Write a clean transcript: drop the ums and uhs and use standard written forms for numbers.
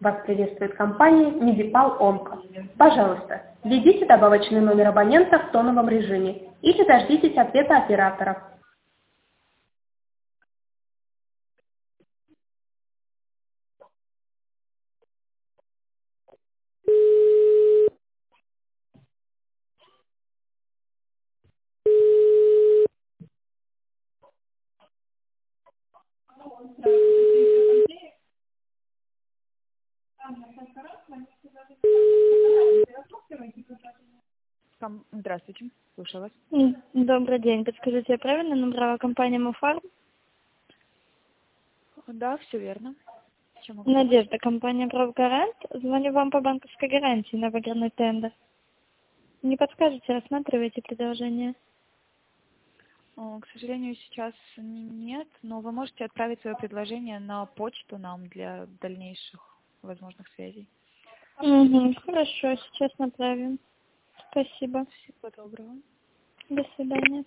Вас приветствует компания Медипал Онко. Пожалуйста, введите добавочный номер абонента в тоновом режиме или дождитесь ответа оператора. Здравствуйте, слушаю вас. Добрый день. Подскажите, я правильно набрала компанию Муфарм? Да, все верно. Чем могу помочь? Надежда, компания «Правгарант». Звоню вам по банковской гарантии на выигранный тендер. Не подскажете, рассматриваете предложение? К сожалению, сейчас нет, но вы можете отправить свое предложение на почту нам для дальнейших возможных связей. Хорошо, сейчас направим. Спасибо. Всего доброго. До свидания.